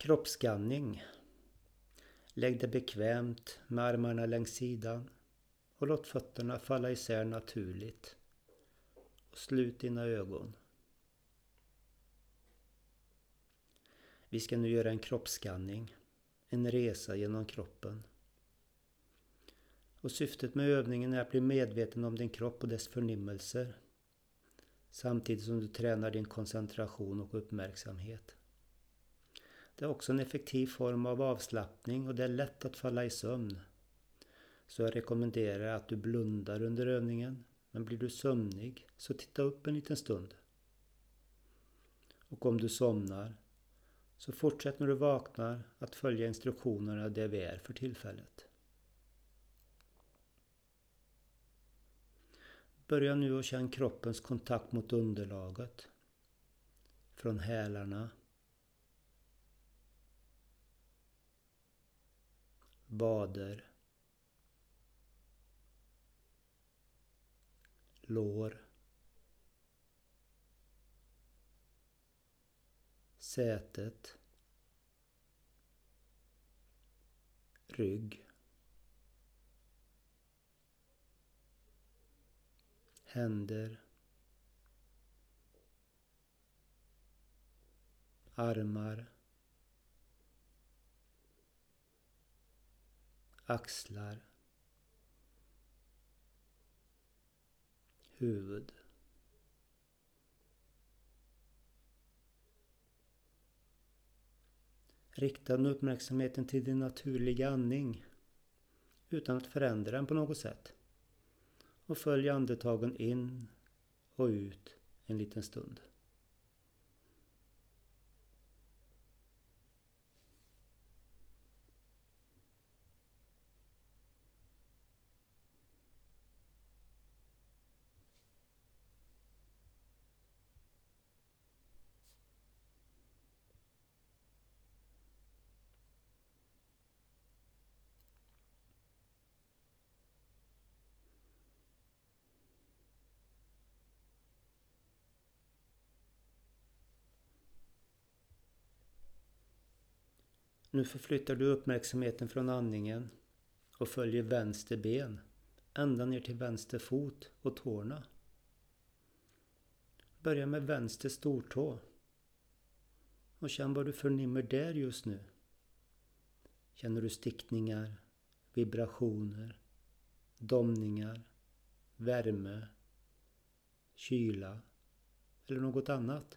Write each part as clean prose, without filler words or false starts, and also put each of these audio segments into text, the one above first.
Kroppsskanning. Lägg dig bekvämt med armarna längs sidan och låt fötterna falla isär naturligt. Och slut dina ögon. Vi ska nu göra en kroppsskanning, en resa genom kroppen. Och syftet med övningen är att bli medveten om din kropp och dess förnimmelser, samtidigt som du tränar din koncentration och uppmärksamhet. Det är också en effektiv form av avslappning och det är lätt att falla i sömn. Så jag rekommenderar att du blundar under övningen, men blir du sömnig så titta upp en liten stund. Och om du somnar så fortsätt när du vaknar att följa instruktionerna där vi är för tillfället. Börja nu att känna kroppens kontakt mot underlaget. Från hälarna, vader, lår, sätet, rygg, händer, armar, axlar, huvud. Rikta uppmärksamheten till din naturliga andning utan att förändra den på något sätt. Och följ andetagen in och ut en liten stund. Nu förflyttar du uppmärksamheten från andningen och följer vänster ben ända ner till vänster fot och tårna. Börja med vänster stortå och känn vad du förnimmer där just nu. Känner du stickningar, vibrationer, domningar, värme, kyla eller något annat?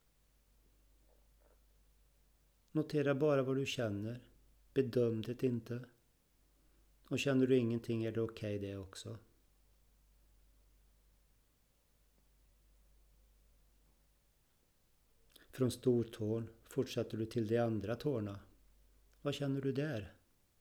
Notera bara vad du känner. Bedöm det inte. Och känner du ingenting är det okej det också. Från stortån fortsätter du till de andra tårna. Vad känner du där?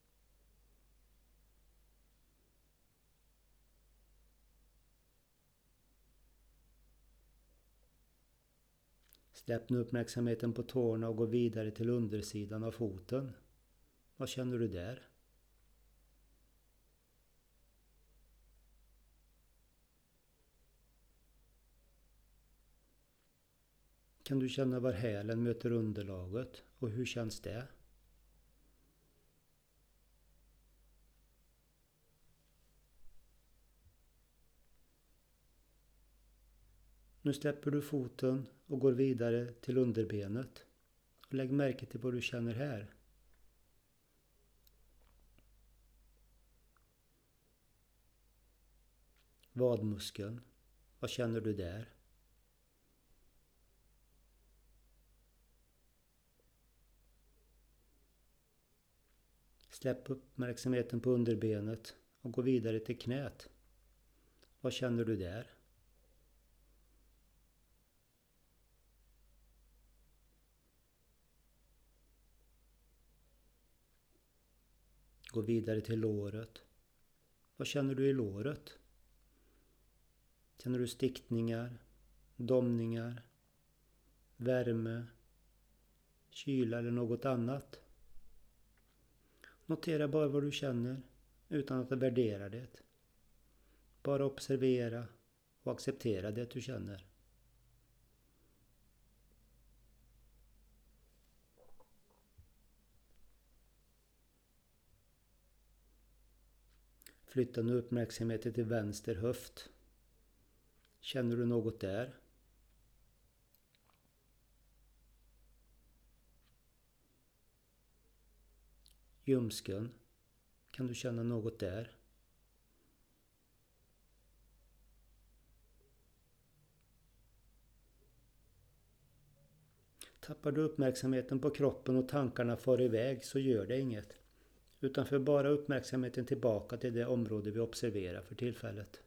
Släpp nu uppmärksamheten på tårna och gå vidare till undersidan av foten. Vad känner du där? Kan du känna var hälen möter underlaget och hur känns det? Nu släpper du foten och går vidare till underbenet. Och lägg märke till vad du känner här. Vadmuskeln. Vad känner du där? Släpp uppmärksamheten på underbenet och gå vidare till knät. Vad känner du där? Gå vidare till låret. Vad känner du i låret? Känner du stickningar, domningar, värme, kyla eller något annat? Notera bara vad du känner utan att värdera det. Bara observera och acceptera det du känner. Flytta nu uppmärksamheten till vänster höft. Känner du något där? Ljumsken. Kan du känna något där? Tappar du uppmärksamheten på kroppen och tankarna far iväg så gör det inget. Utan för bara uppmärksamheten tillbaka till det område vi observerar för tillfället.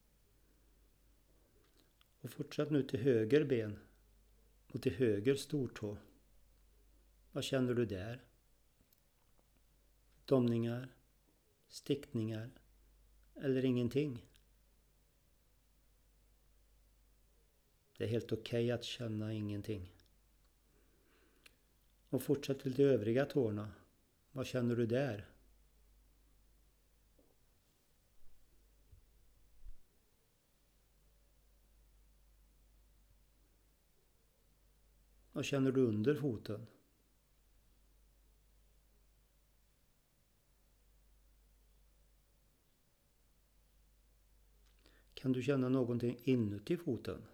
Och fortsätt nu till höger ben och till höger stortå. Vad känner du där? Domningar, stickningar eller ingenting? Det är helt okej att känna ingenting. Och fortsätt till de övriga tårna. Vad känner du där? Vad känner du under foten? Kan du känna någonting inuti foten?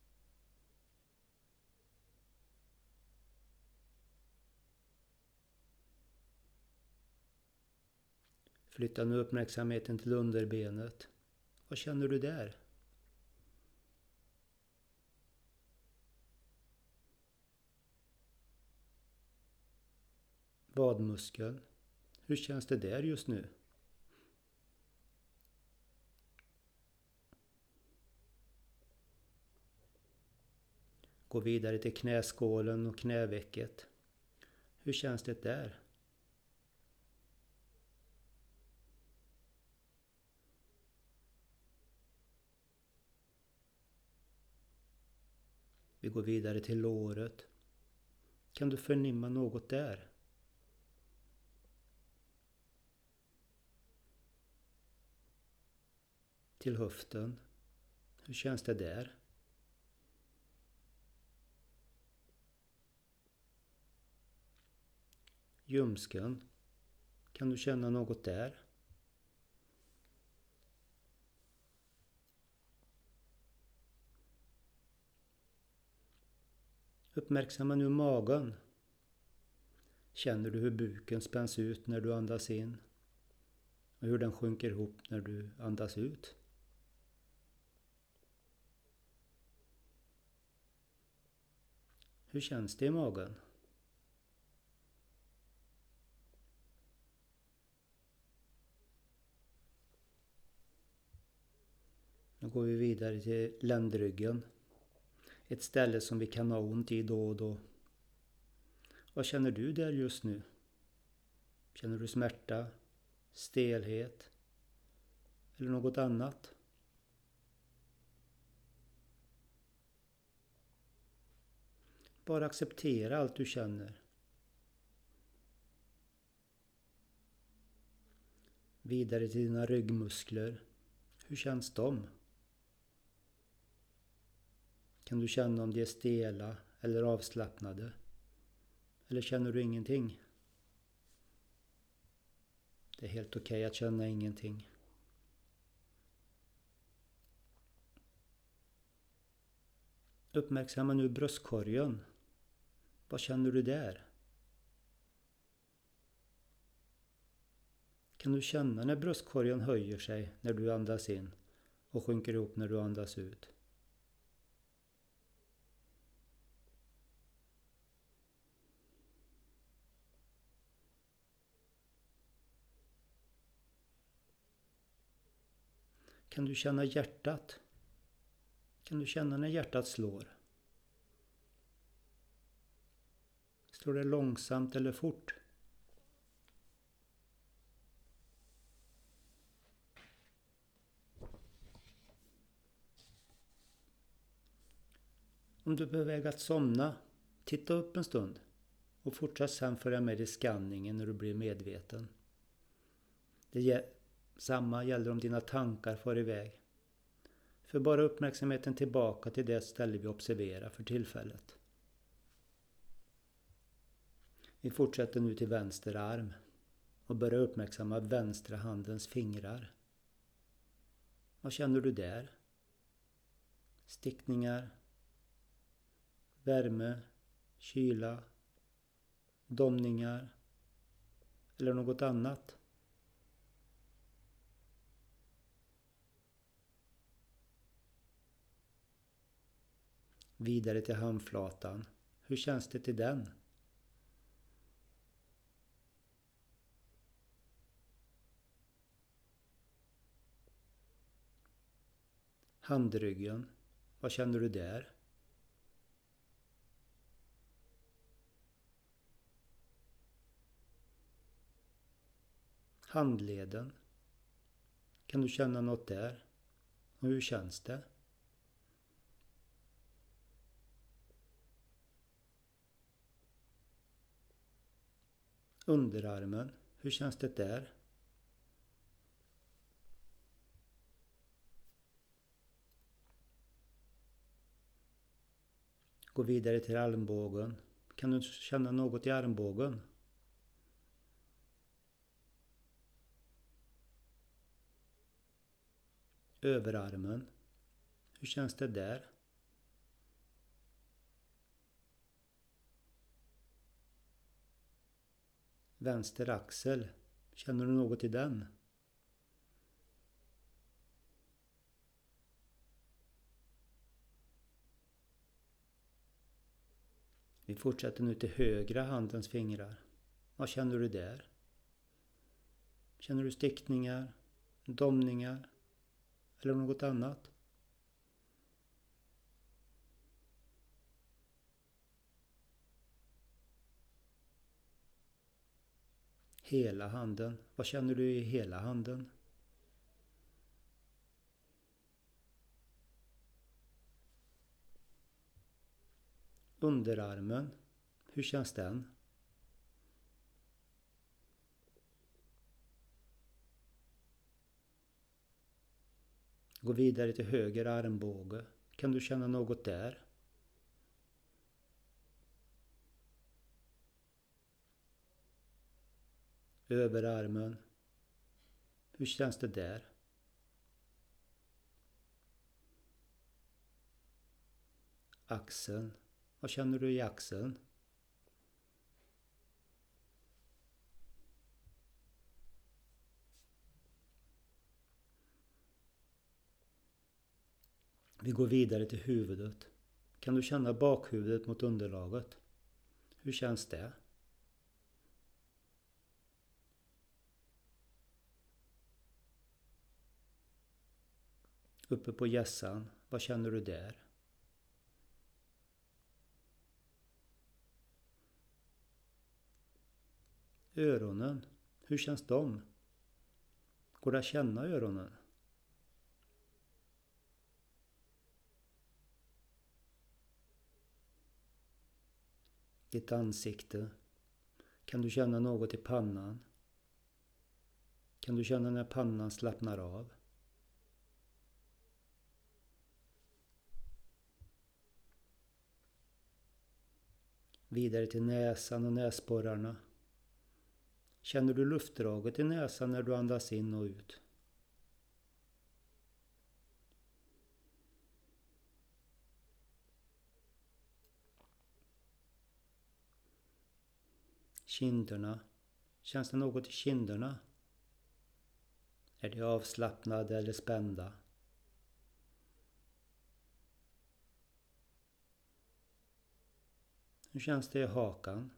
Flytta nu uppmärksamheten till underbenet. Vad känner du där? Vadmuskeln. Hur känns det där just nu? Gå vidare till knäskålen och knävecket. Hur känns det där? Vi går vidare till låret. Kan du förnimma något där? Till höften. Hur känns det där? Ljumsken. Kan du känna något där? Uppmärksamma nu magen. Känner du hur buken spänns ut när du andas in? Och hur den sjunker ihop när du andas ut? Hur känns det i magen? Nu går vi vidare till ländryggen. Ett ställe som vi kan ha ont i då och då. Vad känner du där just nu? Känner du smärta, stelhet eller något annat? Bara acceptera allt du känner. Vidare till dina ryggmuskler. Hur känns de? Kan du känna om de är stela eller avslappnade? Eller känner du ingenting? Det är helt okej att känna ingenting. Uppmärksamma nu bröstkorgen. Vad känner du där? Kan du känna när bröstkorgen höjer sig när du andas in och sjunker ihop när du andas ut? Kan du känna hjärtat? Kan du känna när hjärtat slår? Slår det långsamt eller fort? Om du är på väg att somna, titta upp en stund och fortsätt sen följa med i skanningen när du blir medveten. Samma gäller om dina tankar far iväg. För bara uppmärksamheten tillbaka till det ställe vi observerar för tillfället. Vi fortsätter nu till vänster arm och börjar uppmärksamma vänstra handens fingrar. Vad känner du där? Stickningar, värme, kyla, domningar eller något annat? Vidare till handflatan. Hur känns det till den? Handryggen. Vad känner du där? Handleden. Kan du känna något där? Och hur känns det? Underarmen. Hur känns det där? Gå vidare till armbågen. Kan du känna något i armbågen? Överarmen. Hur känns det där? Vänster axel. Känner du något i den? Vi fortsätter nu till högra handens fingrar. Vad känner du där? Känner du stickningar, domningar eller något annat? Hela handen. Vad känner du i hela handen? Underarmen. Hur känns den? Gå vidare till höger armbåge. Kan du känna något där? Överarmen. Hur känns det där? Axeln. Vad känner du i axeln? Vi går vidare till huvudet. Kan du känna bakhuvudet mot underlaget? Hur känns det? Uppe på hjässan. Vad känner du där? Öronen. Hur känns de? Går det att känna öronen? Ditt ansikte. Kan du känna något i pannan? Kan du känna när pannan slappnar av? Vidare till näsan och näsborrarna. Känner du luftdraget i näsan när du andas in och ut? Kinderna. Känns det något i kinderna? Är de avslappnade eller spända? Hur känns det i hakan?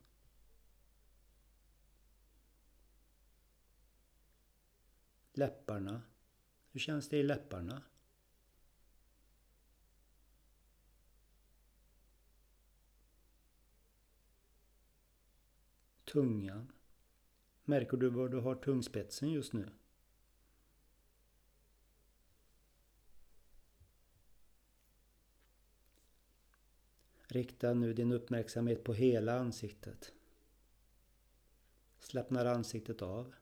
Läpparna. Hur känns det i läpparna? Tungan. Märker du var du har tungspetsen just nu? Rikta nu din uppmärksamhet på hela ansiktet. Slappnar ansiktet av.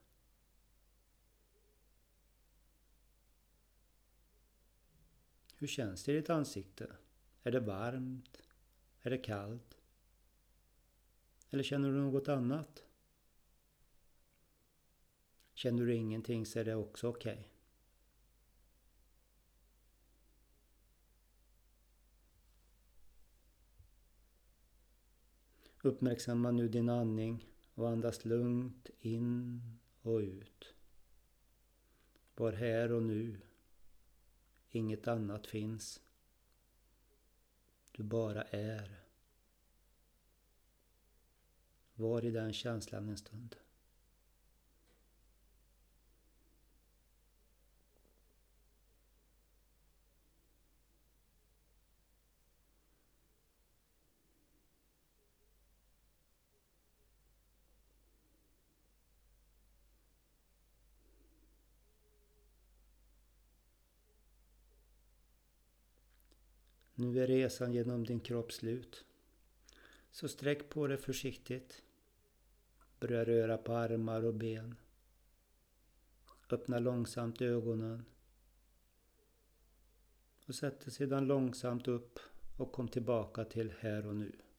Hur känns det i ditt ansikte? Är det varmt? Är det kallt? Eller känner du något annat? Känner du ingenting så är det också okej. Uppmärksamma nu din andning och andas lugnt in och ut. Var här och nu. Inget annat finns. Du bara är. Var i den känslan en stund. Nu är resan genom din kropp slut. Så sträck på dig försiktigt. Börja röra på armar och ben. Öppna långsamt ögonen. Och sätt dig sedan långsamt upp och kom tillbaka till här och nu.